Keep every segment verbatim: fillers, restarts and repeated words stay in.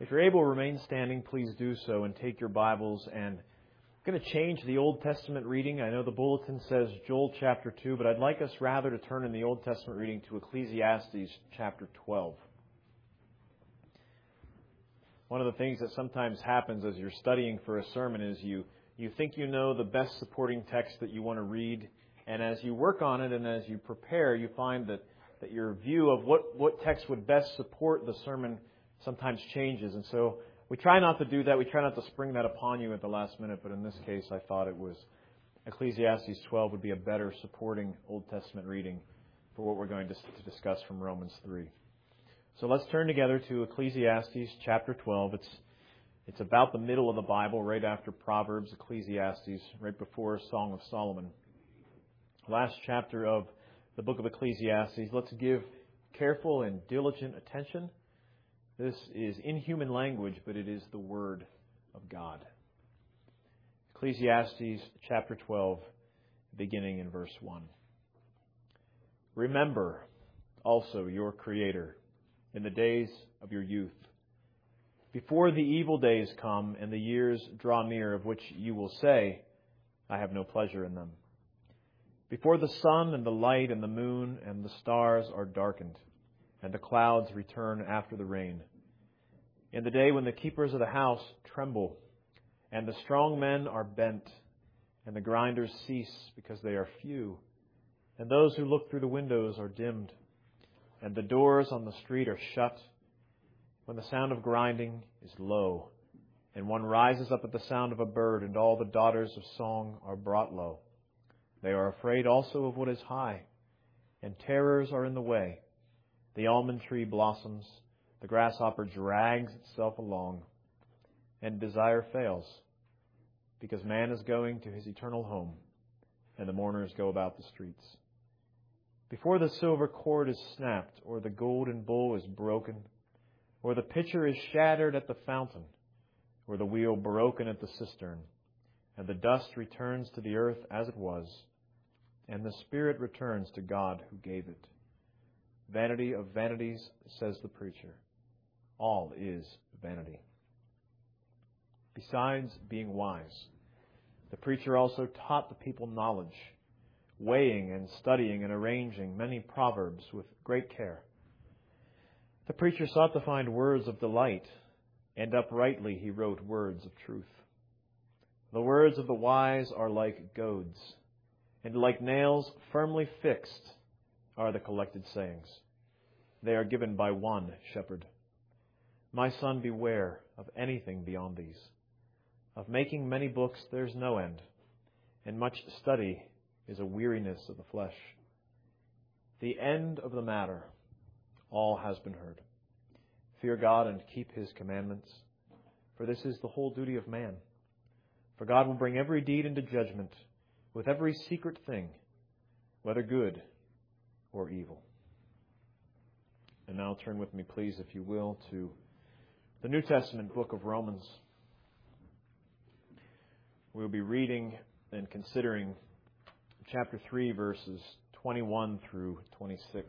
If you're able to remain standing, please do so and take your Bibles. And I'm going to change the Old Testament reading. I know the bulletin says Joel chapter two, but I'd like us rather to turn in the Old Testament reading to Ecclesiastes chapter twelve. One of the things that sometimes happens as you're studying for a sermon is you, you think you know the best supporting text that you want to read, and as you work on it and as you prepare, you find that, that your view of what, what text would best support the sermon sometimes changes. And so we try not to do that. We try not to spring that upon you at the last minute, but in this case I thought it was Ecclesiastes twelve would be a better supporting Old Testament reading for what we're going to, to discuss from Romans three. So let's turn together to Ecclesiastes chapter twelve. It's it's about the middle of the Bible, right after Proverbs, Ecclesiastes, right before Song of Solomon. Last chapter of the book of Ecclesiastes. Let's give careful and diligent attention. This is inhuman language, but it is the Word of God. Ecclesiastes chapter twelve, beginning in verse one. Remember also your Creator in the days of your youth, before the evil days come and the years draw near, of which you will say, I have no pleasure in them. Before the sun and the light and the moon and the stars are darkened, and the clouds return after the rain. In the day when the keepers of the house tremble, and the strong men are bent, and the grinders cease because they are few, and those who look through the windows are dimmed, and the doors on the street are shut, when the sound of grinding is low, and one rises up at the sound of a bird, and all the daughters of song are brought low. They are afraid also of what is high, and terrors are in the way. The almond tree blossoms, the grasshopper drags itself along, and desire fails, because man is going to his eternal home, and the mourners go about the streets. Before the silver cord is snapped, or the golden bowl is broken, or the pitcher is shattered at the fountain, or the wheel broken at the cistern, and the dust returns to the earth as it was, and the spirit returns to God who gave it. Vanity of vanities, says the preacher. All is vanity. Besides being wise, the preacher also taught the people knowledge, weighing and studying and arranging many proverbs with great care. The preacher sought to find words of delight, and uprightly he wrote words of truth. The words of the wise are like goads, and like nails firmly fixed are the collected sayings. They are given by one shepherd. My son, beware of anything beyond these. Of making many books there's no end, and much study is a weariness of the flesh. The end of the matter, all has been heard. Fear God and keep His commandments, for this is the whole duty of man. For God will bring every deed into judgment with every secret thing, whether good or evil. And now turn with me, please, if you will, to the New Testament book of Romans. We'll be reading and considering chapter three, verses twenty-one through twenty-six.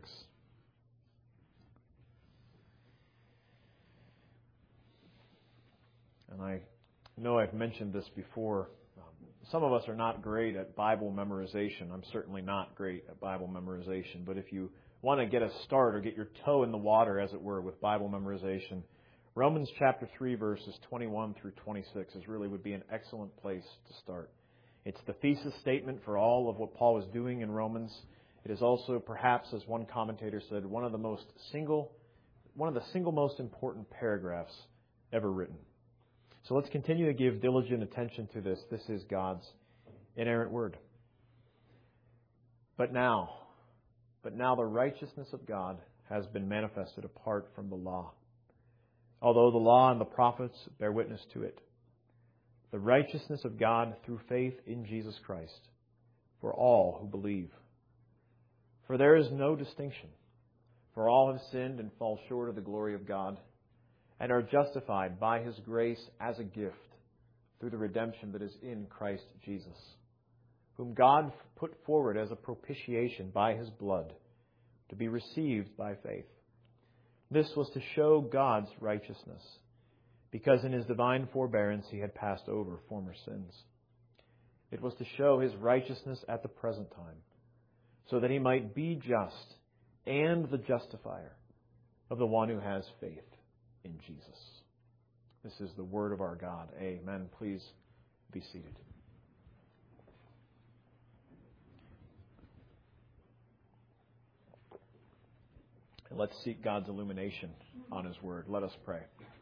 And I know I've mentioned this before. Um, some of us are not great at Bible memorization. I'm certainly not great at Bible memorization. But if you want to get a start or get your toe in the water, as it were, with Bible memorization, Romans chapter three, verses twenty-one through twenty-six is really would be an excellent place to start. It's the thesis statement for all of what Paul is doing in Romans. It is also, perhaps, as one commentator said, one of the most single, one of the single most important paragraphs ever written. So let's continue to give diligent attention to this. This is God's inerrant word. But now, but now the righteousness of God has been manifested apart from the law, although the law and the prophets bear witness to it. The righteousness of God through faith in Jesus Christ for all who believe. For there is no distinction, for all have sinned and fall short of the glory of God, and are justified by His grace as a gift through the redemption that is in Christ Jesus, whom God put forward as a propitiation by His blood to be received by faith. This was to show God's righteousness, because in His divine forbearance He had passed over former sins. It was to show His righteousness at the present time, so that He might be just and the justifier of the one who has faith in Jesus. This is the word of our God. Amen. Please be seated. And let's seek God's illumination on His word. Let us pray.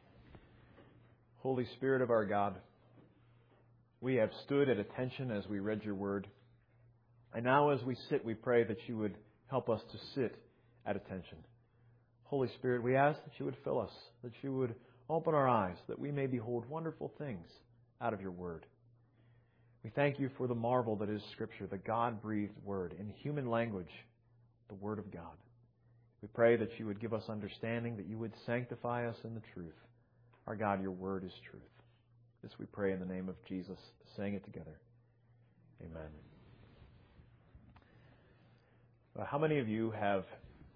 Holy Spirit of our God, we have stood at attention as we read your word. And now as we sit, we pray that you would help us to sit at attention. Holy Spirit, we ask that you would fill us, that you would open our eyes, that we may behold wonderful things out of your word. We thank you for the marvel that is Scripture, the God-breathed word, in human language, the word of God. We pray that you would give us understanding, that you would sanctify us in the truth. Our God, your word is truth. This we pray in the name of Jesus, saying it together. Amen. Well, how many of you have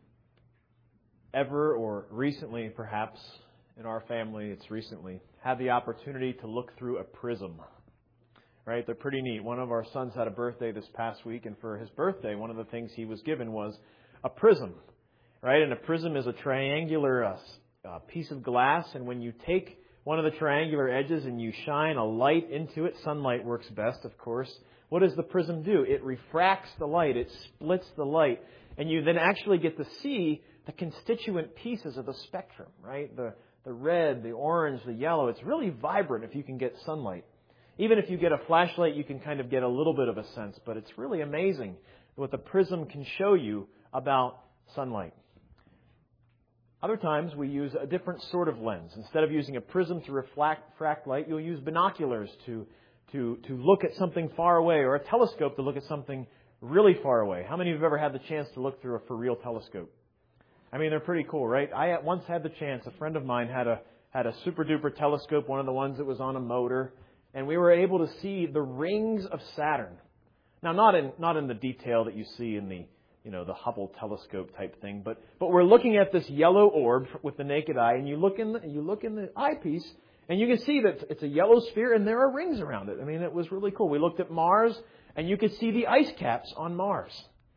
ever or recently, perhaps, in our family, it's recently, had the opportunity to look through a prism? Right? They're pretty neat. One of our sons had a birthday this past week, and for his birthday, one of the things he was given was a prism. Right? And a prism is a triangular uh, uh, piece of glass, and when you take one of the triangular edges and you shine a light into it, sunlight works best, of course. What does the prism do? It refracts the light. It splits the light. And you then actually get to see the constituent pieces of the spectrum, right? The, the red, the orange, the yellow. It's really vibrant if you can get sunlight. Even if you get a flashlight, you can kind of get a little bit of a sense. But it's really amazing what the prism can show you about sunlight. Other times we use a different sort of lens. Instead of using a prism to reflect, refract light, you'll use binoculars to, to, to look at something far away, or a telescope to look at something really far away. How many of you have ever had the chance to look through a for-real telescope? I mean, they're pretty cool, right? I once had the chance. A friend of mine had a had a super-duper telescope, one of the ones that was on a motor, and we were able to see the rings of Saturn. Now, not in not in the detail that you see in the you know, the Hubble telescope type thing. But but we're looking at this yellow orb with the naked eye, and you look in the, you look in the eyepiece, and you can see that it's a yellow sphere, and there are rings around it. I mean, it was really cool. We looked at Mars, and you could see the ice caps on Mars.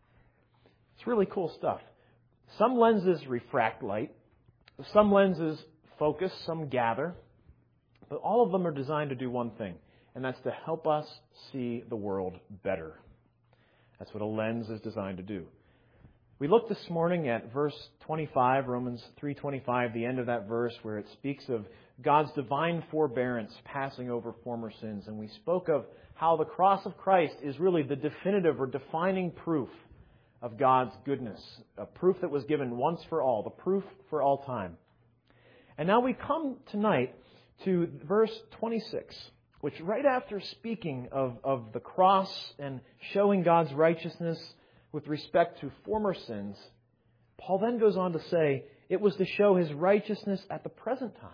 It's really cool stuff. Some lenses refract light. Some lenses focus, some gather. But all of them are designed to do one thing, and that's to help us see the world better. That's what a lens is designed to do. We looked this morning at verse twenty-five, Romans three twenty-five, the end of that verse where it speaks of God's divine forbearance passing over former sins. And we spoke of how the cross of Christ is really the definitive or defining proof of God's goodness, a proof that was given once for all, the proof for all time. And now we come tonight to verse twenty-six, which right after speaking of, of the cross and showing God's righteousness with respect to former sins, Paul then goes on to say it was to show His righteousness at the present time.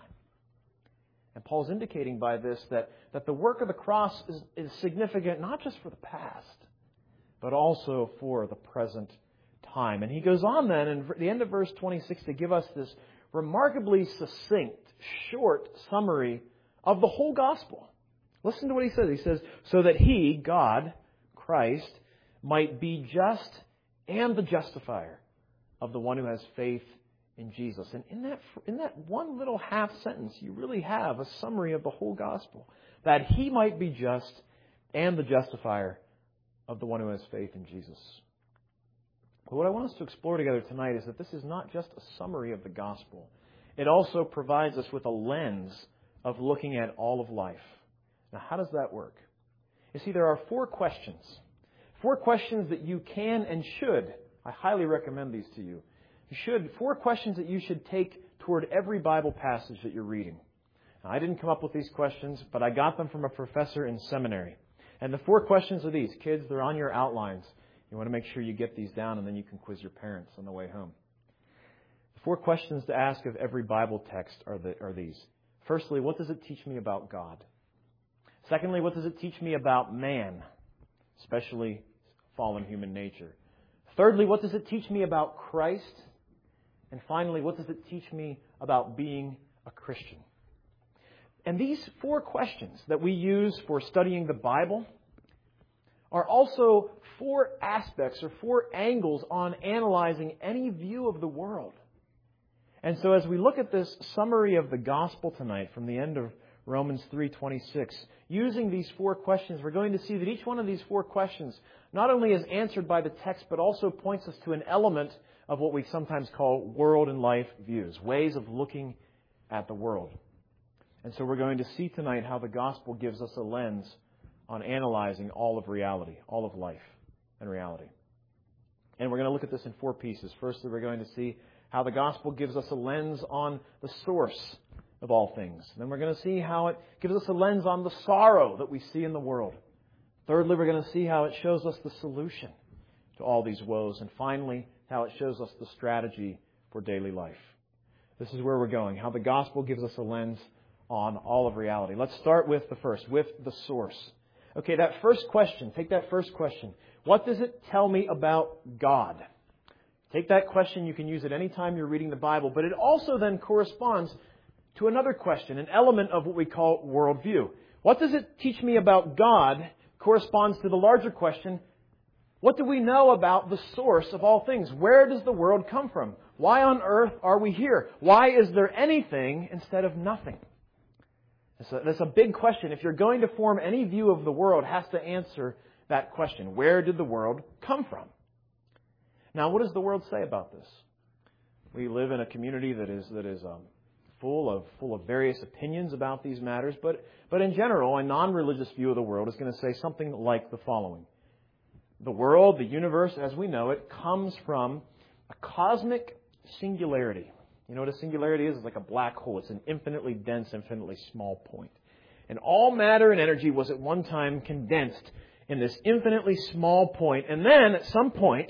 And Paul's indicating by this that, that the work of the cross is, is significant not just for the past, but also for the present time. And he goes on then in the end of verse twenty-six to give us this remarkably succinct, short summary of the whole gospel. Listen to what he says. He says, so that He, God, Christ, might be just and the justifier of the one who has faith in Jesus. And in that, in that one little half sentence, you really have a summary of the whole gospel. That He might be just and the justifier of the one who has faith in Jesus. But what I want us to explore together tonight is that this is not just a summary of the gospel. It also provides us with a lens of looking at all of life. Now, how does that work? You see, there are four questions. Four questions that you can and should, I highly recommend these to you. You should, four questions that you should take toward every Bible passage that you're reading. Now, I didn't come up with these questions, but I got them from a professor in seminary. And the four questions are these. Kids, they're on your outlines. You want to make sure you get these down, and then you can quiz your parents on the way home. The four questions to ask of every Bible text are, the, are these. Firstly, what does it teach me about God? Secondly, what does it teach me about man, especially fallen human nature? Thirdly, what does it teach me about Christ? And finally, what does it teach me about being a Christian? And these four questions that we use for studying the Bible are also four aspects or four angles on analyzing any view of the world. And so as we look at this summary of the gospel tonight from the end of Romans three twenty-six, using these four questions, we're going to see that each one of these four questions not only is answered by the text, but also points us to an element of what we sometimes call world and life views, ways of looking at the world. And so we're going to see tonight how the gospel gives us a lens on analyzing all of reality, all of life and reality. And we're going to look at this in four pieces. Firstly, we're going to see how the gospel gives us a lens on the source of all things. Then we're going to see how it gives us a lens on the sorrow that we see in the world. Thirdly, we're going to see how it shows us the solution to all these woes. And finally, how it shows us the strategy for daily life. This is where we're going, how the gospel gives us a lens on all of reality. Let's start with the first, with the source. Okay, that first question, take that first question. What does it tell me about God? Take that question, you can use it any time you're reading the Bible, but it also then corresponds to another question, an element of what we call worldview. What does it teach me about God corresponds to the larger question, what do we know about the source of all things? Where does the world come from? Why on earth are we here? Why is there anything instead of nothing? That's a, that's a big question. If you're going to form any view of the world, it has to answer that question. Where did the world come from? Now, what does the world say about this? We live in a community that is that is um, full of full of various opinions about these matters, but but in general, a non-religious view of the world is going to say something like the following: the world, the universe, as we know it, comes from a cosmic singularity. You know what a singularity is? It's like a black hole. It's an infinitely dense, infinitely small point. And all matter and energy was at one time condensed in this infinitely small point. And then at some point,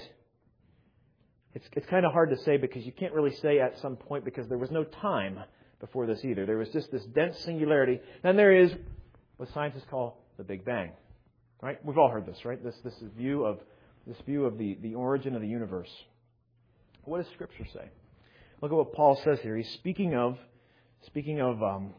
it's, it's kind of hard to say because you can't really say at some point because there was no time before this either. There was just this dense singularity. Then there is what scientists call the Big Bang. Right? We've all heard this, right? This this view of this view of the, the origin of the universe. What does Scripture say? Look at what Paul says here. He's speaking of speaking of um,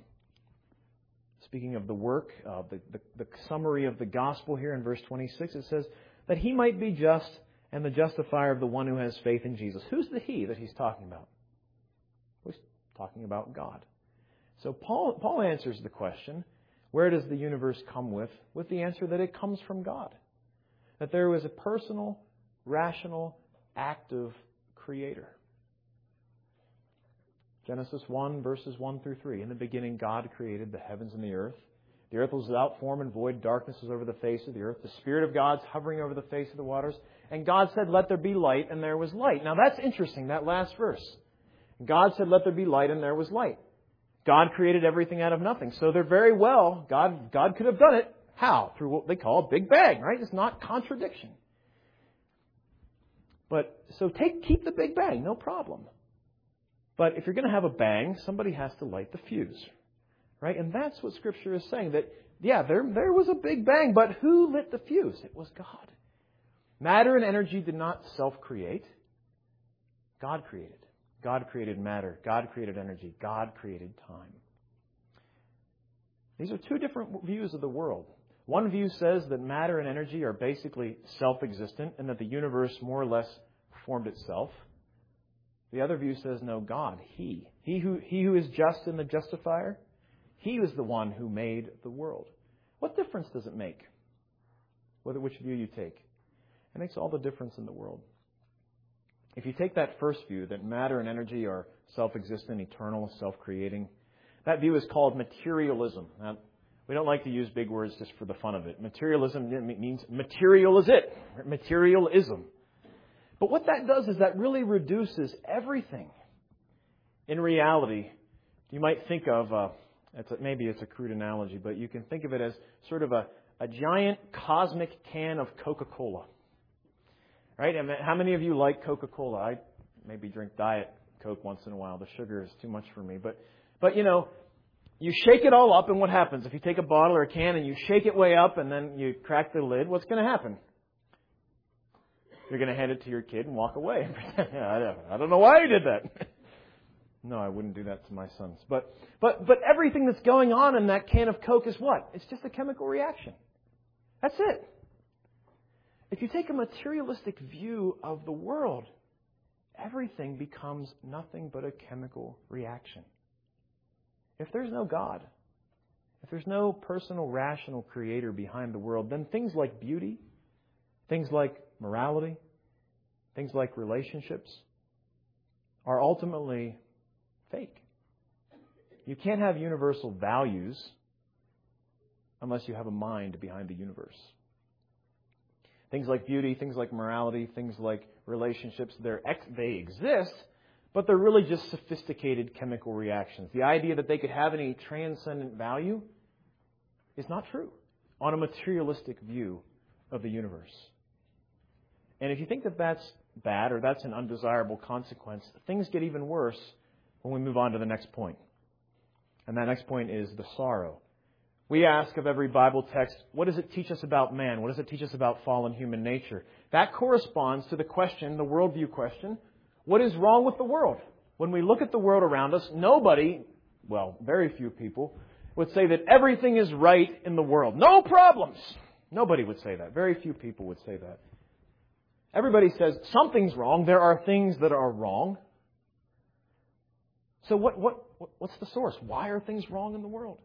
speaking of the work, uh, the, the the summary of the gospel here in verse twenty-six. It says that he might be just and the justifier of the one who has faith in Jesus. Who's the he that he's talking about? Well, he's talking about God. So Paul Paul answers the question, where does the universe come with? With the answer that it comes from God. That there was a personal, rational, active creator. Genesis one, verses one through three. In the beginning, God created the heavens and the earth. The earth was without form and void. Darkness was over the face of the earth. The Spirit of God's hovering over the face of the waters. And God said, let there be light, and there was light. Now that's interesting, that last verse. God said, let there be light, and there was light. God created everything out of nothing. So they're very well, God, God could have done it. How? Through what they call a Big Bang, right? It's not contradiction. But, so take, keep the Big Bang, no problem. But if you're going to have a bang, somebody has to light the fuse. Right? And that's what Scripture is saying. That, yeah, there, there was a Big Bang, but who lit the fuse? It was God. Matter and energy did not self-create. God created. God created matter. God created energy. God created time. These are two different views of the world. One view says that matter and energy are basically self-existent and that the universe more or less formed itself. The other view says, no, God, He. He who, he who is just and the justifier, He was the one who made the world. What difference does it make? Whether which view you take. It makes all the difference in the world. If you take that first view, that matter and energy are self-existent, eternal, self-creating, that view is called materialism. Now, we don't like to use big words just for the fun of it. Materialism means material is it. Materialism. But what that does is that really reduces everything. In reality, you might think of, uh, it's a, maybe it's a crude analogy, but you can think of it as sort of a, a giant cosmic can of Coca-Cola. Right? And how many of you like Coca-Cola? I maybe drink Diet Coke once in a while. The sugar is too much for me. But, but you know, you shake it all up, and what happens? If you take a bottle or a can and you shake it way up and then you crack the lid, what's going to happen? You're going to hand it to your kid and walk away. I don't know why you did that. No, I wouldn't do that to my sons. But but but everything that's going on in that can of Coke is what? It's just a chemical reaction. That's it. If you take a materialistic view of the world, everything becomes nothing but a chemical reaction. If there's no God, if there's no personal, rational creator behind the world, then things like beauty, things like morality, things like relationships are ultimately fake. You can't have universal values unless you have a mind behind the universe. Things like beauty, things like morality, things like relationships, they're ex- they exist, but they're really just sophisticated chemical reactions. The idea that they could have any transcendent value is not true on a materialistic view of the universe. And if you think that that's bad or that's an undesirable consequence, things get even worse when we move on to the next point. And that next point is the sorrow. We ask of every Bible text, what does it teach us about man? What does it teach us about fallen human nature? That corresponds to the question, the worldview question, what is wrong with the world? When we look at the world around us, nobody, well, very few people, would say that everything is right in the world. No problems. Nobody would say that. Very few people would say that. Everybody says something's wrong. There are things that are wrong. So what, what, what's the source? Why are things wrong in the world?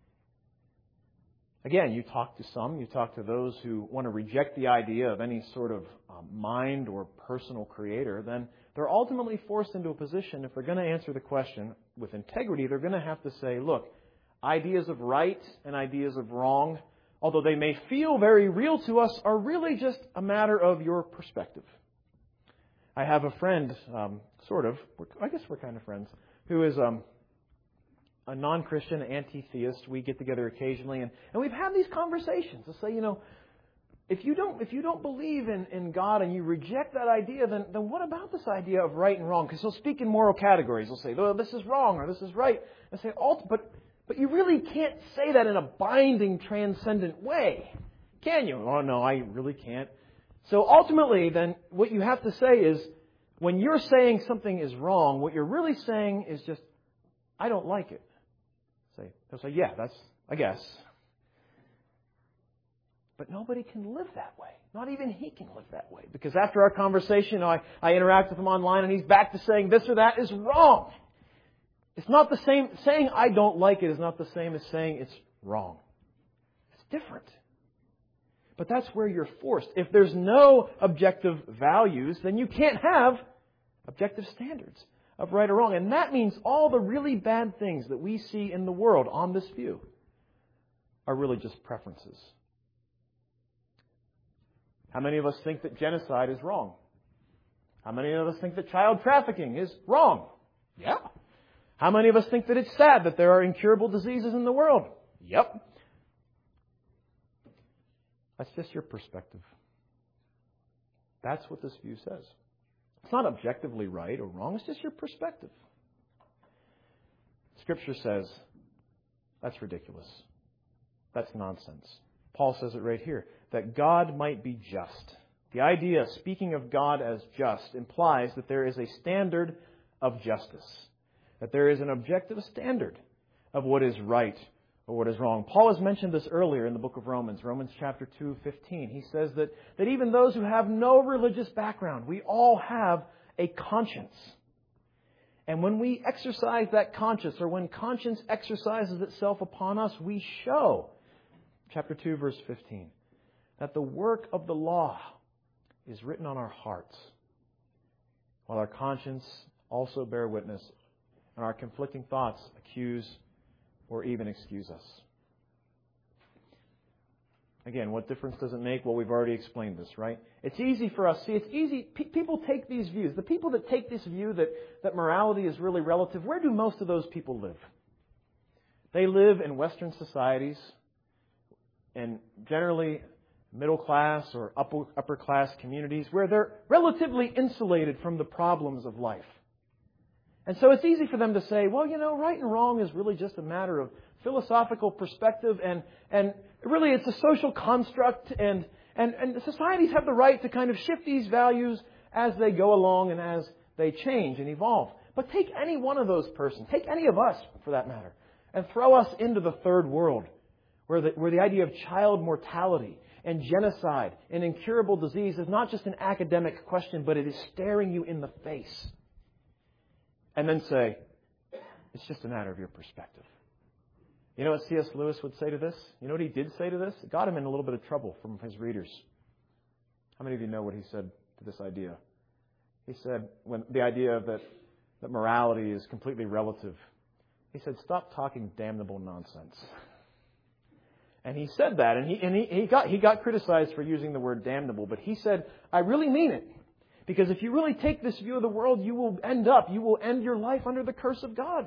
Again, you talk to some, you talk to those who want to reject the idea of any sort of um, mind or personal creator, then they're ultimately forced into a position, if they're going to answer the question with integrity, they're going to have to say, look, ideas of right and ideas of wrong, although they may feel very real to us, are really just a matter of your perspective. I have a friend, um, sort of, I guess we're kind of friends, who is um, a non-Christian, anti-theist. We get together occasionally, and, and we've had these conversations to say, you know, if you don't if you don't believe in, in God and you reject that idea, then, then what about this idea of right and wrong? Because he'll speak in moral categories. He'll say, well, this is wrong or this is right. And say, oh, but but you really can't say that in a binding, transcendent way, can you? Oh, no, I really can't. So ultimately, then, what you have to say is, when you're saying something is wrong, what you're really saying is just, I don't like it. Say, they'll say, yeah, that's, I guess. But nobody can live that way. Not even he can live that way. Because after our conversation, I, I interact with him online and he's back to saying this or that is wrong. It's not the same. Saying I don't like it is not the same as saying it's wrong. It's different. But that's where you're forced. If there's no objective values, then you can't have objective standards of right or wrong. And that means all the really bad things that we see in the world on this view are really just preferences. How many of us think that genocide is wrong? How many of us think that child trafficking is wrong? Yeah. How many of us think that it's sad that there are incurable diseases in the world? Yep. That's just your perspective. That's what this view says. It's not objectively right or wrong. It's just your perspective. Scripture says that's ridiculous. That's nonsense. Paul says it right here, that God might be just. The idea, speaking of God as just, implies that there is a standard of justice, that there is an objective standard of what is right or what is wrong. Paul has mentioned this earlier in the book of Romans, Romans chapter two, fifteen. He says that, that even those who have no religious background, we all have a conscience. And when we exercise that conscience, or when conscience exercises itself upon us, we show, chapter two, verse fifteen, that the work of the law is written on our hearts, while our conscience also bear witness, and our conflicting thoughts accuse or even excuse us. Again, what difference does it make? Well, we've already explained this, right? It's easy for us. See, it's easy. P- people take these views. The people that take this view that, that morality is really relative, where do most of those people live? They live in Western societies, and generally middle class or upper, upper class communities where they're relatively insulated from the problems of life. And so it's easy for them to say, well, you know, right and wrong is really just a matter of philosophical perspective, and, and really it's a social construct, and, and, and societies have the right to kind of shift these values as they go along and as they change and evolve. But take any one of those persons, take any of us for that matter, and throw us into the third world, where the, where the idea of child mortality and genocide and incurable disease is not just an academic question, but it is staring you in the face. And then say, it's just a matter of your perspective. You know what C S Lewis would say to this? You know what he did say to this? It got him in a little bit of trouble from his readers. How many of you know what he said to this idea? He said, when the idea of that, that morality is completely relative, he said, stop talking damnable nonsense. And he said that, and he and he, he got he got criticized for using the word damnable, but he said, I really mean it. Because if you really take this view of the world, you will end up, you will end your life under the curse of God.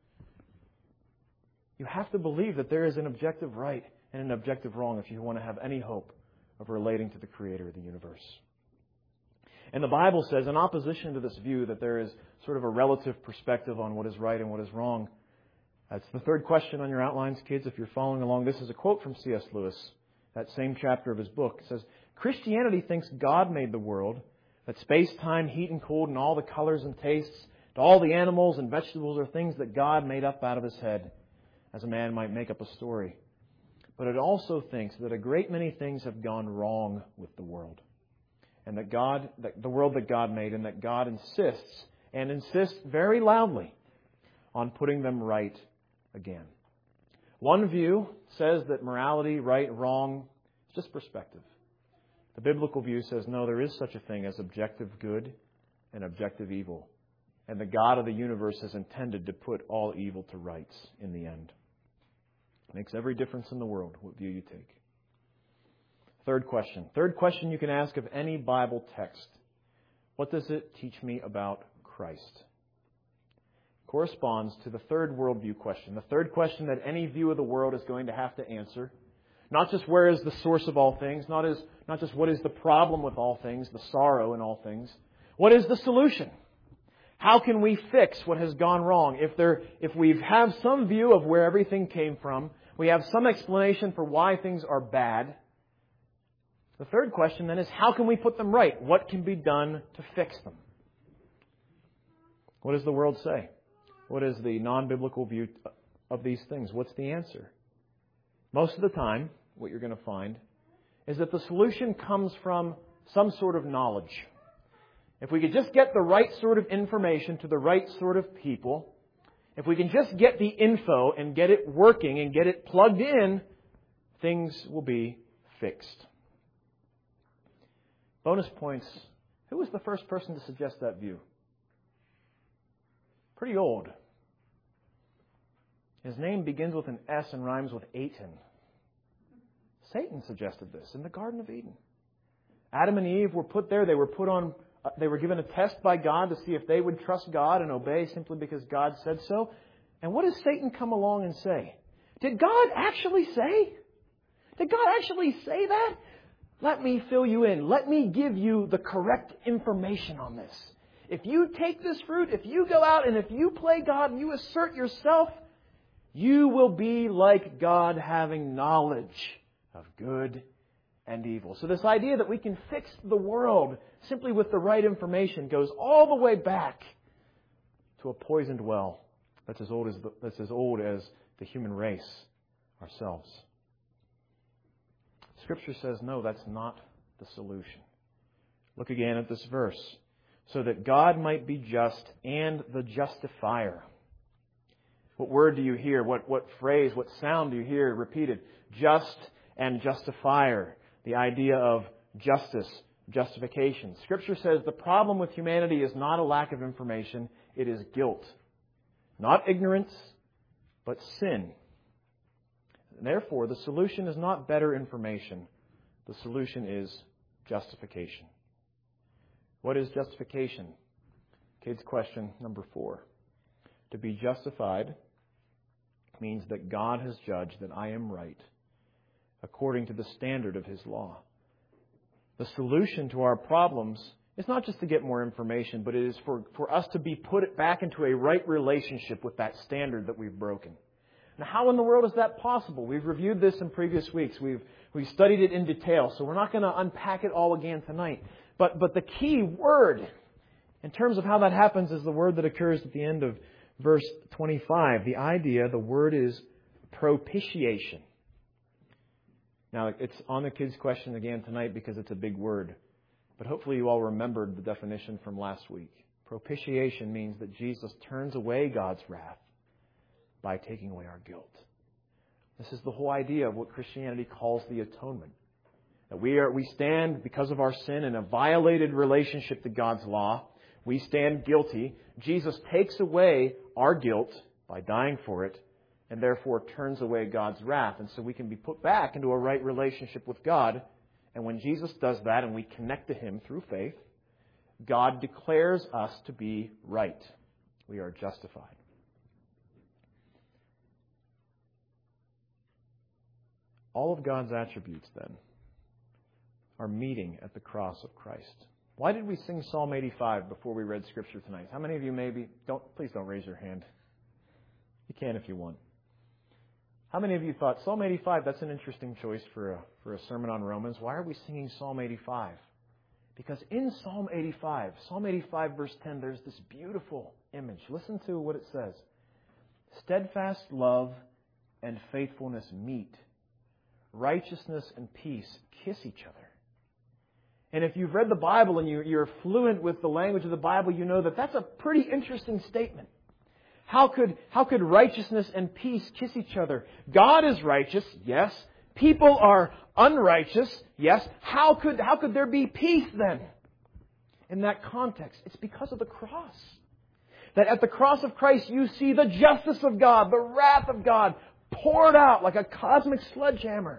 You have to believe that there is an objective right and an objective wrong if you want to have any hope of relating to the Creator of the universe. And the Bible says, in opposition to this view that there is sort of a relative perspective on what is right and what is wrong, that's the third question on your outlines, kids. If you're following along, this is a quote from C S Lewis, that same chapter of his book. It says, Christianity thinks God made the world, that space, time, heat and cold, and all the colors and tastes, to all the animals and vegetables are things that God made up out of His head, as a man might make up a story. But it also thinks that a great many things have gone wrong with the world, and that God, that the world that God made, and that God insists, and insists very loudly, on putting them right again. One view says that morality, right, wrong, is just perspective. The biblical view says, no, there is such a thing as objective good and objective evil. And the God of the universe has intended to put all evil to rights in the end. It makes every difference in the world what view you take. Third question. Third question you can ask of any Bible text. What does it teach me about Christ? Corresponds to the third worldview question. The third question that any view of the world is going to have to answer. Not just where is the source of all things, not, as, not just what is the problem with all things, the sorrow in all things. What is the solution? How can we fix what has gone wrong? If there, if we have some view of where everything came from, we have some explanation for why things are bad. The third question then is, how can we put them right? What can be done to fix them? What does the world say? What is the non-biblical view of these things? What's the answer? Most of the time, what you're going to find is that the solution comes from some sort of knowledge. If we could just get the right sort of information to the right sort of people, if we can just get the info and get it working and get it plugged in, things will be fixed. Bonus points. Who was the first person to suggest that view? Pretty old. His name begins with an S and rhymes with Aten. Satan suggested this in the Garden of Eden. Adam and Eve were put there. They were put on. Uh, they were given a test by God to see if they would trust God and obey simply because God said so. And what does Satan come along and say? Did God actually say? Did God actually say that? Let me fill you in. Let me give you the correct information on this. If you take this fruit, if you go out and if you play God and you assert yourself, you will be like God, having knowledge of good and evil. So this idea that we can fix the world simply with the right information goes all the way back to a poisoned well that's as old as the, that's as old as the human race ourselves. Scripture says, no, that's not the solution. Look again at this verse. So that God might be just and the justifier. What word do you hear? What, what phrase, what sound do you hear repeated? Just and justifier. The idea of justice, justification. Scripture says the problem with humanity is not a lack of information. It is guilt. Not ignorance, but sin. And therefore, the solution is not better information. The solution is justification. What is justification? Kids, question number four. To be justified means that God has judged that I am right according to the standard of His law. The solution to our problems is not just to get more information, but it is for, for us to be put back into a right relationship with that standard that we've broken. Now, how in the world is that possible? We've reviewed this in previous weeks. We've, we've studied it in detail, so we're not going to unpack it all again tonight. But, but the key word In terms of how that happens is the word that occurs at the end of verse twenty-five. The idea, the word is propitiation. Now, it's on the kids' question again tonight because it's a big word. But hopefully you all remembered the definition from last week. Propitiation means that Jesus turns away God's wrath by taking away our guilt. This is the whole idea of what Christianity calls the atonement. That we are we stand because of our sin in a violated relationship to God's law. We stand guilty. Jesus takes away our guilt by dying for it, and therefore turns away God's wrath. And so we can be put back into a right relationship with God. And when Jesus does that and we connect to Him through faith, God declares us to be right. We are justified. All of God's attributes, then, are meeting at the cross of Christ. Why did we sing Psalm eighty-five before we read Scripture tonight? How many of you maybe... don't Please don't raise your hand. You can if you want. How many of you thought, Psalm eighty-five, that's an interesting choice for a, for a sermon on Romans. Why are we singing Psalm eighty-five? Because in Psalm eighty-five, Psalm eighty-five verse ten, there's this beautiful image. Listen to what it says. Steadfast love and faithfulness meet. Righteousness and peace kiss each other. And if you've read the Bible and you're fluent with the language of the Bible, you know that that's a pretty interesting statement. How could, how could righteousness and peace kiss each other? God is righteous, yes. People are unrighteous, yes. How could, how could there be peace then? In that context, it's because of the cross. That at the cross of Christ you see the justice of God, the wrath of God poured out like a cosmic sledgehammer.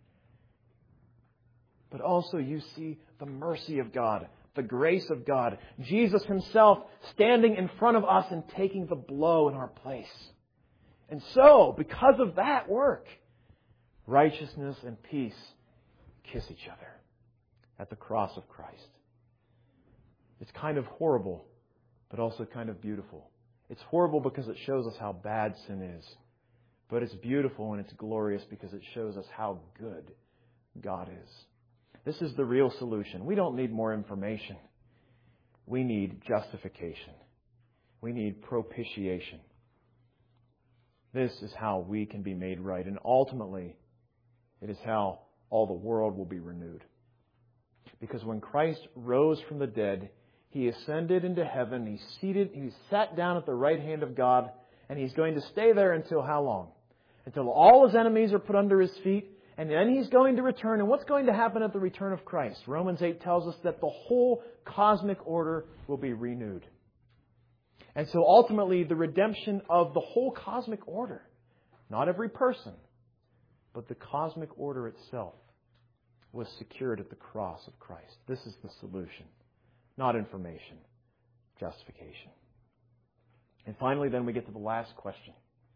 But also you see the mercy of God, the grace of God. Jesus Himself standing in front of us and taking the blow in our place. And so, because of that work, righteousness and peace kiss each other at the cross of Christ. It's kind of horrible, but also kind of beautiful. It's horrible because it shows us how bad sin is. But it's beautiful and it's glorious because it shows us how good God is. This is the real solution. We don't need more information. We need justification. We need propitiation. This is how we can be made right. And ultimately, it is how all the world will be renewed. Because when Christ rose from the dead, He ascended into heaven. He seated, He sat down at the right hand of God. And He's going to stay there until how long? Until all His enemies are put under His feet. And then He's going to return. And what's going to happen at the return of Christ? Romans eight tells us that the whole cosmic order will be renewed. And so ultimately, the redemption of the whole cosmic order, not every person, but the cosmic order itself, was secured at the cross of Christ. This is the solution. Not information. Justification. And finally, then we get to the last question.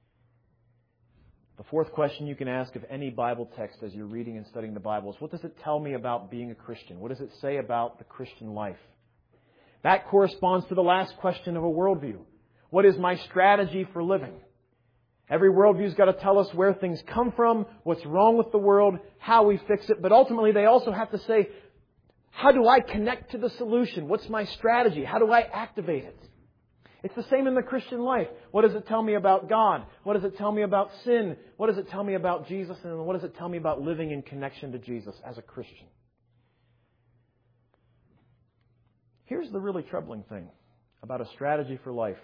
The fourth question you can ask of any Bible text as you're reading and studying the Bible is, what does it tell me about being a Christian? What does it say about the Christian life? That corresponds to the last question of a worldview. What is my strategy for living? Every worldview's got to tell us where things come from, what's wrong with the world, how we fix it. But ultimately, they also have to say, how do I connect to the solution? What's my strategy? How do I activate it? It's the same in the Christian life. What does it tell me about God? What does it tell me about sin? What does it tell me about Jesus? And what does it tell me about living in connection to Jesus as a Christian? Here's the really troubling thing about a strategy for life.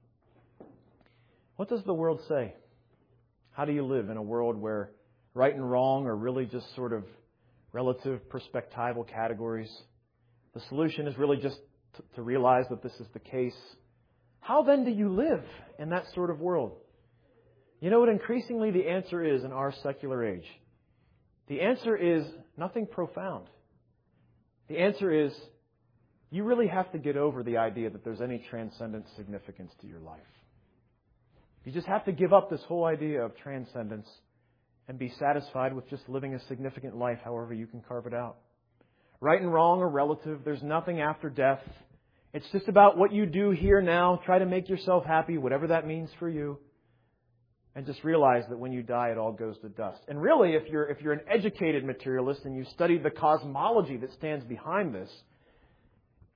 What does the world say? How do you live in a world where right and wrong are really just sort of relative perspectival categories? The solution is really just to, to realize that this is the case. How then do you live in that sort of world? You know what increasingly the answer is in our secular age? The answer is nothing profound. The answer is you really have to get over the idea that there's any transcendent significance to your life. You just have to give up this whole idea of transcendence and be satisfied with just living a significant life however you can carve it out. Right and wrong are relative. There's nothing after death. It's just about what you do here now. Try to make yourself happy, whatever that means for you. And just realize that when you die, it all goes to dust. And really, if you're if you're an educated materialist and you studied the cosmology that stands behind this,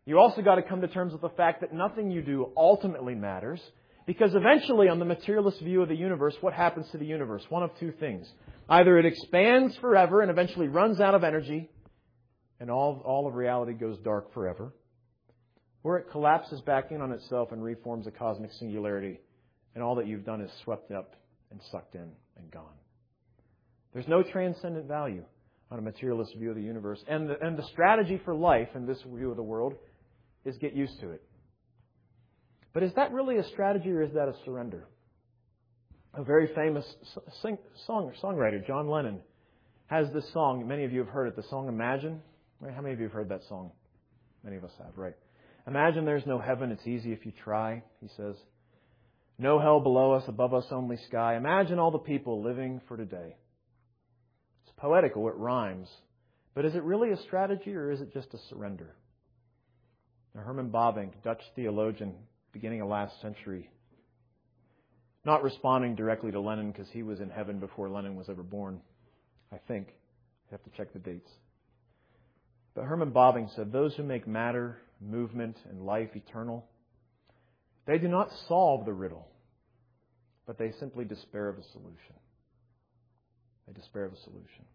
You also got to come to terms with the fact that nothing you do ultimately matters, because eventually, on the materialist view of the universe, what happens to the universe? One of two things. Either it expands forever and eventually runs out of energy, and all, all of reality goes dark forever, or it collapses back in on itself and reforms a cosmic singularity, and all that you've done is swept up and sucked in and gone. There's no transcendent value on a materialist view of the universe. And the, and the strategy for life in this view of the world is get used to it. But is that really a strategy, or is that a surrender? A very famous sing, song, songwriter, John Lennon, has this song. Many of you have heard it, the song Imagine. Right? How many of you have heard that song? Many of us have, right? Imagine there's no heaven, it's easy if you try, he says. No hell below us, above us only sky. Imagine all the people living for today. It's poetical, it rhymes. But is it really a strategy, or is it just a surrender? Now, Herman Bavinck, Dutch theologian, beginning of last century, not responding directly to Lenin because he was in heaven before Lenin was ever born, I think. You have to check the dates. But Herman Bavinck said, those who make matter, movement, and life eternal, they do not solve the riddle, but they simply despair of a solution. They despair of a solution.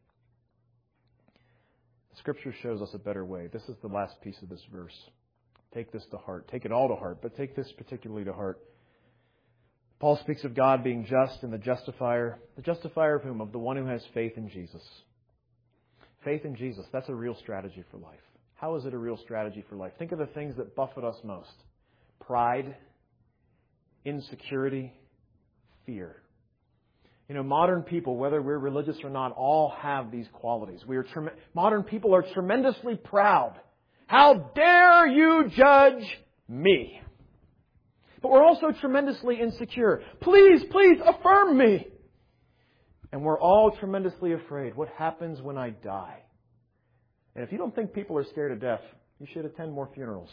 The Scripture shows us a better way. This is the last piece of this verse. Take this to heart. Take it all to heart, but take this particularly to heart. Paul speaks of God being just and the justifier. The justifier of whom? Of the one who has faith in Jesus. Faith in Jesus, that's a real strategy for life. How is it a real strategy for life? Think of the things that buffet us most. Pride, insecurity, fear. You know, modern people, whether we're religious or not, all have these qualities. We are trem- modern people are tremendously proud. How dare you judge me? But we're also tremendously insecure. Please, please affirm me. And we're all tremendously afraid. What happens when I die? And if you don't think people are scared of death, you should attend more funerals.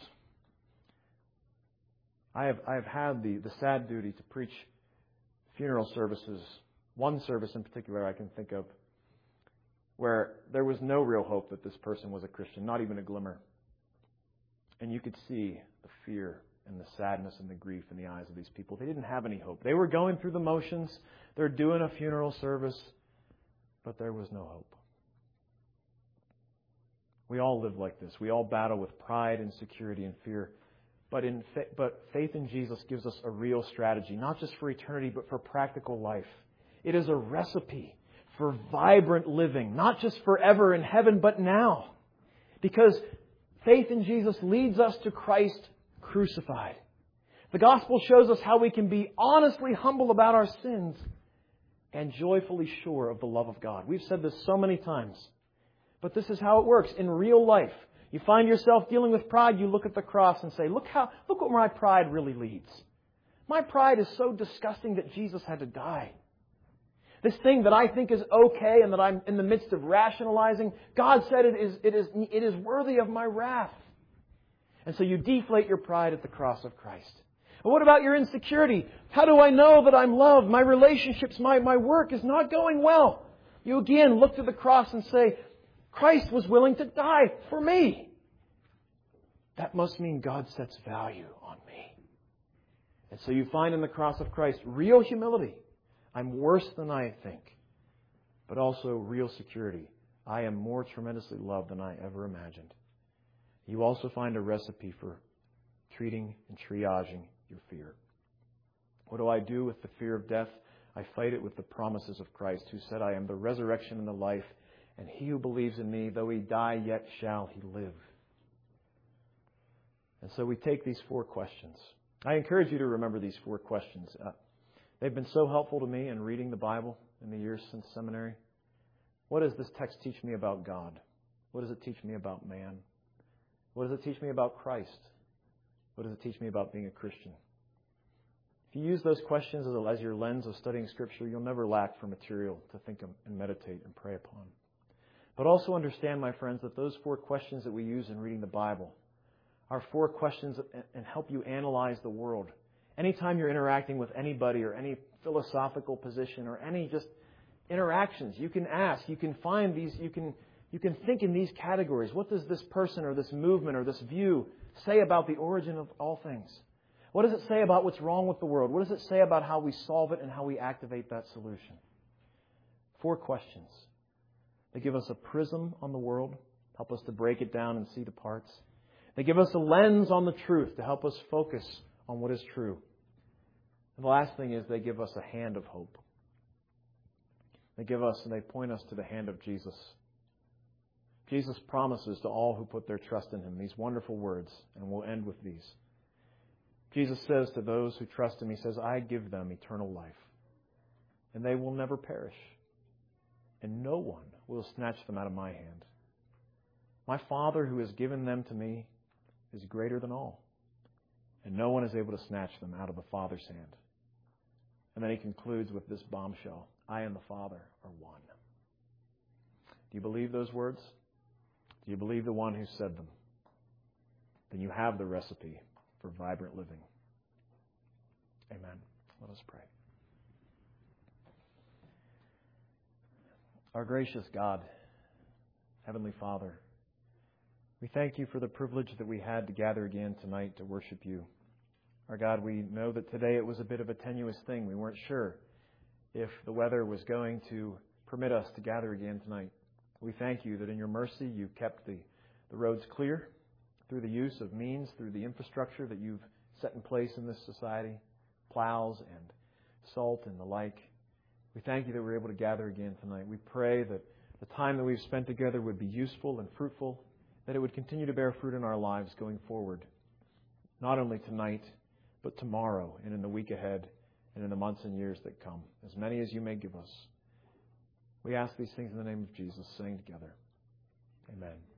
I have I have had the, the sad duty to preach funeral services. One service in particular I can think of where there was no real hope that this person was a Christian, not even a glimmer. And you could see the fear and the sadness and the grief in the eyes of these people. They didn't have any hope. They were going through the motions. They're doing a funeral service, but there was no hope. We all live like this. We all battle with pride, insecurity, and fear. But in fa- but faith in Jesus gives us a real strategy, not just for eternity, but for practical life. It is a recipe for vibrant living, not just forever in heaven, but now. Because faith in Jesus leads us to Christ crucified. The gospel shows us how we can be honestly humble about our sins and joyfully sure of the love of God. We've said this so many times. But this is how it works in real life. You find yourself dealing with pride, you look at the cross and say, look how, look what my pride really leads. My pride is so disgusting that Jesus had to die. This thing that I think is okay and that I'm in the midst of rationalizing, God said it is, it is, it is worthy of my wrath. And so you deflate your pride at the cross of Christ. But what about your insecurity? How do I know that I'm loved? My relationships, my, my work is not going well. You again look to the cross and say, Christ was willing to die for me. That must mean God sets value on me. And so you find in the cross of Christ real humility. I'm worse than I think. But also real security. I am more tremendously loved than I ever imagined. You also find a recipe for treating and triaging your fear. What do I do with the fear of death? I fight it with the promises of Christ, who said, I am the resurrection and the life, and he who believes in me, though he die, yet shall he live. And so we take these four questions. I encourage you to remember these four questions. Uh, they've been so helpful to me in reading the Bible in the years since seminary. What does this text teach me about God? What does it teach me about man? What does it teach me about Christ? What does it teach me about being a Christian? If you use those questions as, a, as your lens of studying Scripture, you'll never lack for material to think and meditate and pray upon. But also understand, my friends, that those four questions that we use in reading the Bible are four questions that and help you analyze the world. Anytime you're interacting with anybody or any philosophical position or any just interactions, you can ask, you can find these, you can You can think in these categories. What does this person or this movement or this view say about the origin of all things? What does it say about what's wrong with the world? What does it say about how we solve it and how we activate that solution? Four questions. They give us a prism on the world, help us to break it down and see the parts. They give us a lens on the truth to help us focus on what is true. And the last thing is they give us a hand of hope. They give us and they point us to the hand of Jesus. Jesus promises to all who put their trust in Him these wonderful words, and we'll end with these. Jesus says to those who trust Him, He says, I give them eternal life, and they will never perish, and no one will snatch them out of my hand. My Father who has given them to me is greater than all, and no one is able to snatch them out of the Father's hand. And then He concludes with this bombshell, I and the Father are one. Do you believe those words? Do you believe the one who said them? Then you have the recipe for vibrant living. Amen. Let us pray. Our gracious God, Heavenly Father, we thank You for the privilege that we had to gather again tonight to worship You. Our God, we know that today it was a bit of a tenuous thing. We weren't sure if the weather was going to permit us to gather again tonight. We thank You that in Your mercy You kept the, the roads clear through the use of means, through the infrastructure that You've set in place in this society, plows and salt and the like. We thank You that we're able to gather again tonight. We pray that the time that we've spent together would be useful and fruitful, that it would continue to bear fruit in our lives going forward, not only tonight, but tomorrow and in the week ahead and in the months and years that come, as many as You may give us. We ask these things in the name of Jesus, saying together, Amen.